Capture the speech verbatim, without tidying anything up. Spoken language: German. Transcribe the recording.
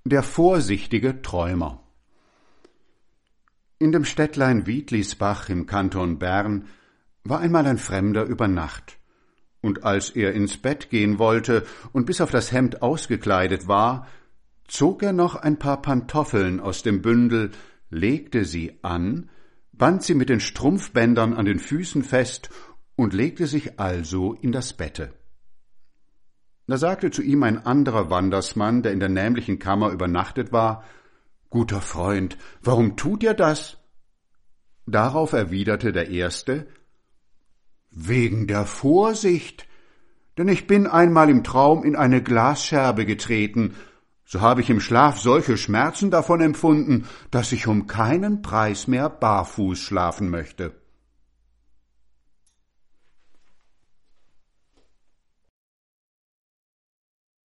Der vorsichtige Träumer. In dem Städtlein Wiedlisbach im Kanton Bern war einmal ein Fremder über Nacht, und als er ins Bett gehen wollte und bis auf das Hemd ausgekleidet war, zog er noch ein paar Pantoffeln aus dem Bündel, legte sie an, band sie mit den Strumpfbändern an den Füßen fest und legte sich also in das Bette. Da sagte zu ihm ein anderer Wandersmann, der in der nämlichen Kammer übernachtet war: »Guter Freund, warum tut ihr das?« Darauf erwiderte der Erste: »Wegen der Vorsicht, denn ich bin einmal im Traum in eine Glasscherbe getreten, so habe ich im Schlaf solche Schmerzen davon empfunden, dass ich um keinen Preis mehr barfuß schlafen möchte.«